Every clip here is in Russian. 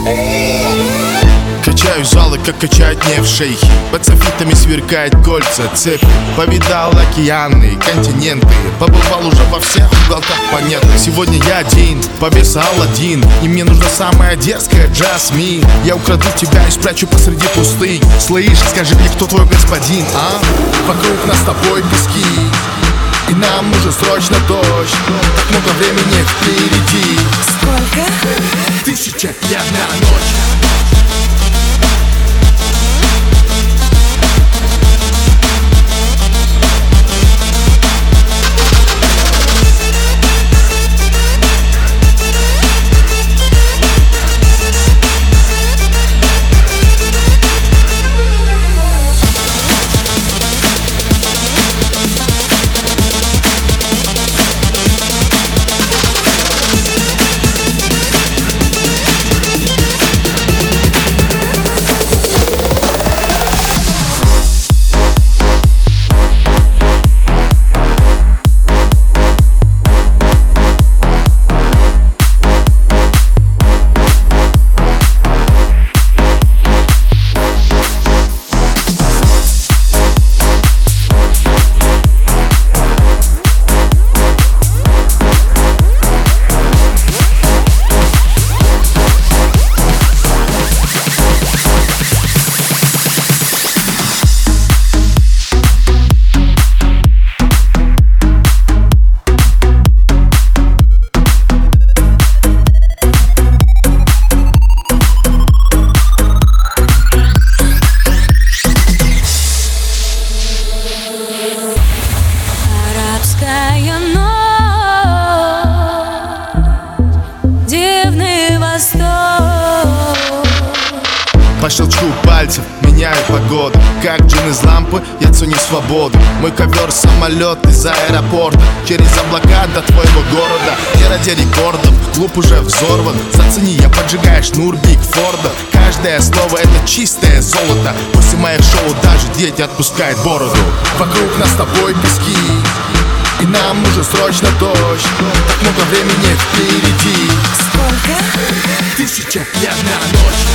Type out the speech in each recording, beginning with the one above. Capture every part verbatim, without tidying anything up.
Качаю залы, как качают нефть шейхи. Под софитами сверкает кольца, цепи. Повидал океаны, континенты. Побывал уже во всех уголках планеты. Сегодня я один, повеса Аладдин. И мне нужна самая дерзкая Джасмин. Я украду тебя и спрячу посреди пустынь. Слышь, скажи мне, кто твой господин, а? Вокруг нас с тобой пески, и нам нужен срочно дождь. Так много времени впереди. Сколько? Тысяча и одна ночь. Арабская ночь, дивный восток. По щелчку пальцев меняю погоду. Как джин из лампы, я ценю свободу. Мой ковер самолет из аэропорта, через облака до твоего города. Не ради рекордов, клуб уже взорван. Зацени, я поджигаю шнур Биг Форда. Каждое слово это чистое золото. После моих шоу даже дети отпускают бороду. Вокруг нас с тобой пески, и нам нужен срочно дождь. Так много времени впереди. Сколько? Тысяча и одна ночь.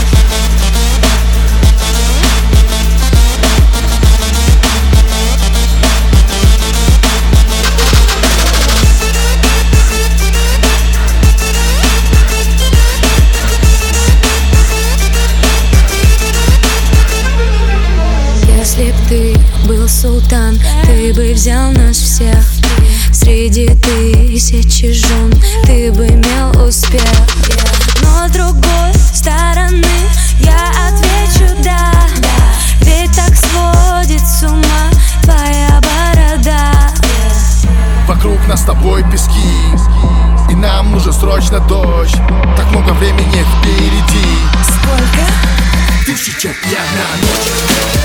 Если б ты был султан, ты бы взял нас всех. Среди тысячи жен ты бы имел успех. Но с другой стороны я отвечу да, ведь так сводит с ума твоя борода. Вокруг нас с тобой пески, и нам нужен срочно дождь. Так много времени впереди. Сколько? Тысяча и одна ночь.